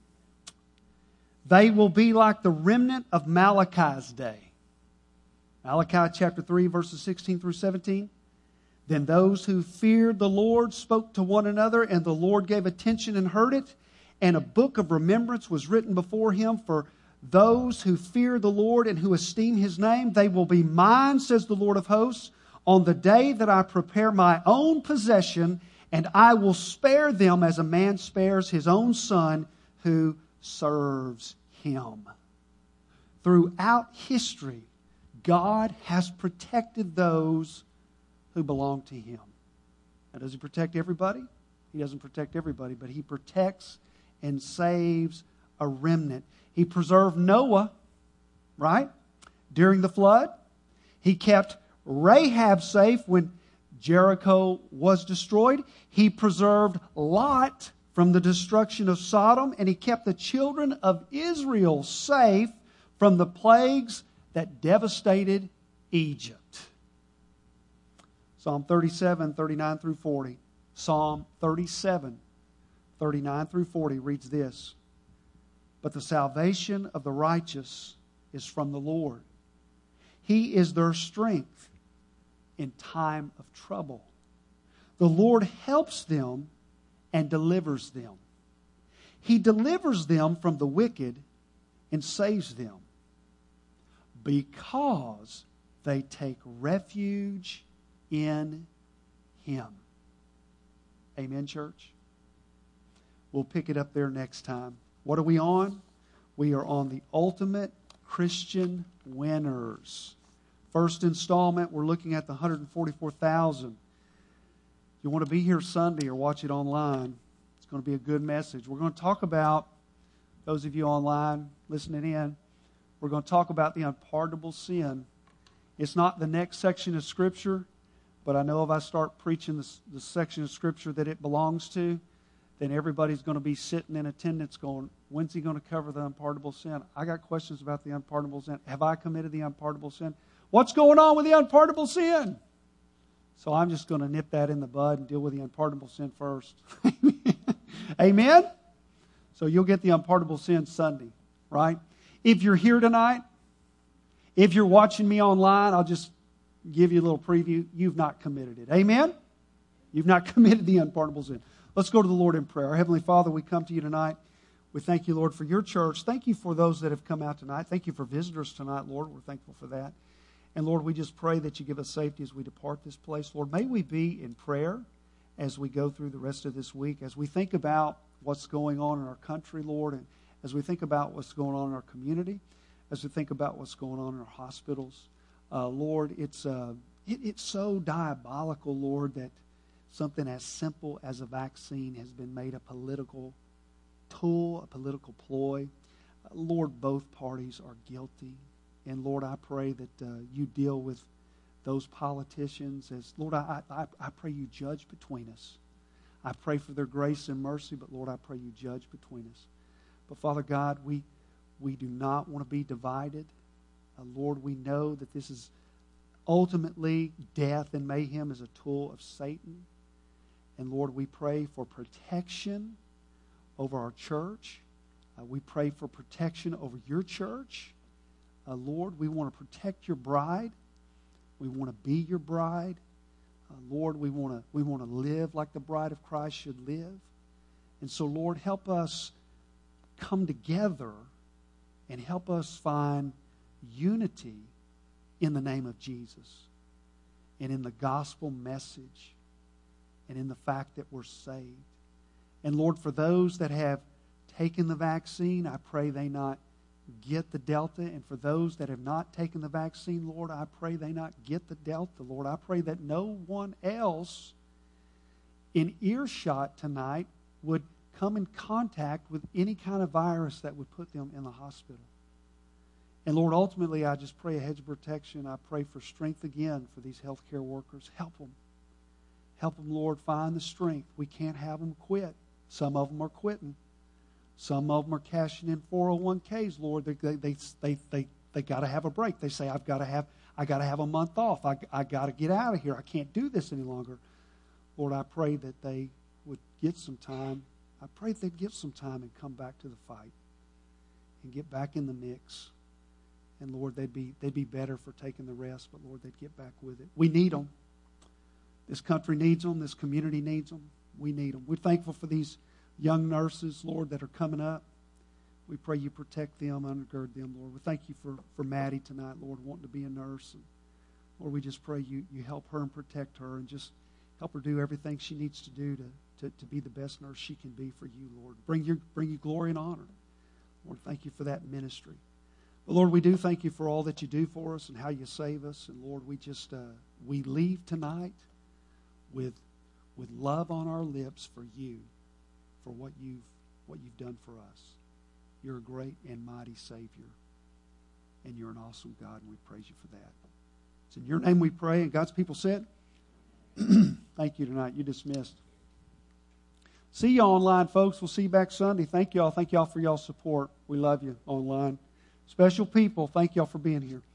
They will be like the remnant of Malachi's day. Malachi chapter 3, verses 16 through 17. Then those who feared the Lord spoke to one another, and the Lord gave attention and heard it. And a book of remembrance was written before him for those who fear the Lord and who esteem his name. They will be mine, says the Lord of hosts, on the day that I prepare my own possession, and I will spare them as a man spares his own son who serves him. Throughout history, God has protected those who belong to him. Now, does he protect everybody? He doesn't protect everybody, but he protects and saves a remnant. He preserved Noah, right? During the flood. He kept Rahab safe when Jericho was destroyed. He preserved Lot from the destruction of Sodom, and he kept the children of Israel safe from the plagues that devastated Egypt. Psalm 37, 39 through 40. Psalm 37, 39 through 40 reads this. But the salvation of the righteous is from the Lord. He is their strength in time of trouble. The Lord helps them and delivers them. He delivers them from the wicked and saves them because they take refuge in him. Amen, church? We'll pick it up there next time. What are we on? We are on the ultimate Christian winners. First installment, we're looking at the 144,000. If you want to be here Sunday or watch it online, it's going to be a good message. We're going to talk about, those of you online listening in, we're going to talk about the unpardonable sin. It's not the next section of Scripture, But I know if I start preaching the section of Scripture that it belongs to, then everybody's going to be sitting in attendance going, when's he going to cover the unpardonable sin? I got questions about the unpardonable sin. Have I committed the unpardonable sin? What's going on with the unpardonable sin? So I'm just going to nip that in the bud and deal with the unpardonable sin first. Amen? So you'll get the unpardonable sin Sunday, right? If you're here tonight, if you're watching me online, I'll just give you a little preview. You've not committed it. Amen? You've not committed the unpardonable sin. Let's go to the Lord in prayer. Our Heavenly Father, we come to you tonight. We thank you, Lord, for your church. Thank you for those that have come out tonight. Thank you for visitors tonight, Lord. We're thankful for that. And Lord, we just pray that you give us safety as we depart this place. Lord, may we be in prayer as we go through the rest of this week, as we think about what's going on in our country, Lord, and as we think about what's going on in our community, as we think about what's going on in our hospitals. Lord, it's so diabolical, Lord, that something as simple as a vaccine has been made a political tool, a political ploy. Lord, both parties are guilty. And Lord, I pray that you deal with those politicians. As Lord, I pray you judge between us. I pray for their grace and mercy, but Lord, I pray you judge between us. But Father God, we do not want to be divided. Lord, we know that this is ultimately death and mayhem is a tool of Satan. And Lord, we pray for protection over our church. We pray for protection over your church. Lord, we want to protect your bride. We want to be your bride. Lord, we want to live like the bride of Christ should live. And so, Lord, help us come together and help us find unity in the name of Jesus and in the gospel message and in the fact that we're saved. And Lord, for those that have taken the vaccine, I pray they not get the Delta. And for those that have not taken the vaccine, Lord, I pray they not get the Delta. Lord, I pray that no one else in earshot tonight would come in contact with any kind of virus that would put them in the hospital. And Lord, ultimately, I just pray a hedge of protection. I pray for strength again for these healthcare workers. Help them. Help them, Lord, find the strength. We can't have them quit. Some of them are quitting. Some of them are cashing in 401ks, Lord. They got to have a break. They say, I got to have a month off. I got to get out of here. I can't do this any longer. Lord, I pray that they would get some time. I pray they'd get some time and come back to the fight and get back in the mix. And Lord, they'd be better for taking the rest, but Lord, they'd get back with it. We need them. This country needs them. This community needs them. We need them. We're thankful for these young nurses, Lord, that are coming up. We pray you protect them, undergird them, Lord. We thank you for Maddie tonight, Lord, wanting to be a nurse. And Lord, we just pray you help her and protect her and just help her do everything she needs to do to be the best nurse she can be for you, Lord. Bring you glory and honor. Lord, thank you for that ministry. But Lord, we do thank you for all that you do for us and how you save us. And Lord, we just we leave tonight with love on our lips for you, for what you've done for us. You're a great and mighty Savior, and you're an awesome God, and we praise you for that. It's in your name we pray, and God's people said, thank you tonight. You're dismissed. See you online, folks. We'll see you back Sunday. Thank y'all. Thank y'all for y'all's support. We love you online. Special people, thank y'all for being here.